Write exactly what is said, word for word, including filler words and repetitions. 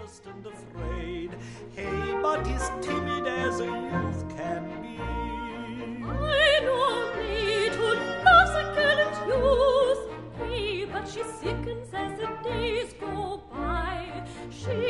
lost and afraid. Hey, but he's timid as a youth can be. I know me to love's a gallant youth. Hey, but she sickens as the days go by. She